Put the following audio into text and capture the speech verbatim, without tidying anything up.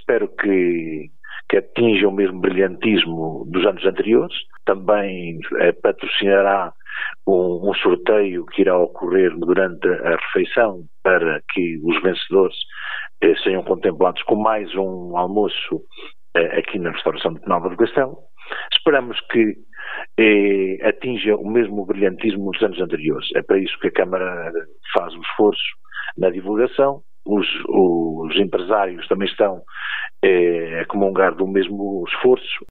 espero que, que atinja o mesmo brilhantismo dos anos anteriores. Também eh, patrocinará um, um sorteio que irá ocorrer durante a refeição para que os vencedores eh, sejam contemplados com mais um almoço eh, aqui na restauração de Penalva do Castelo. Esperamos que eh, atinja o mesmo brilhantismo dos anos anteriores. É para isso que a Câmara faz o esforço na divulgação. Os, os empresários também estão eh, a comungar do mesmo esforço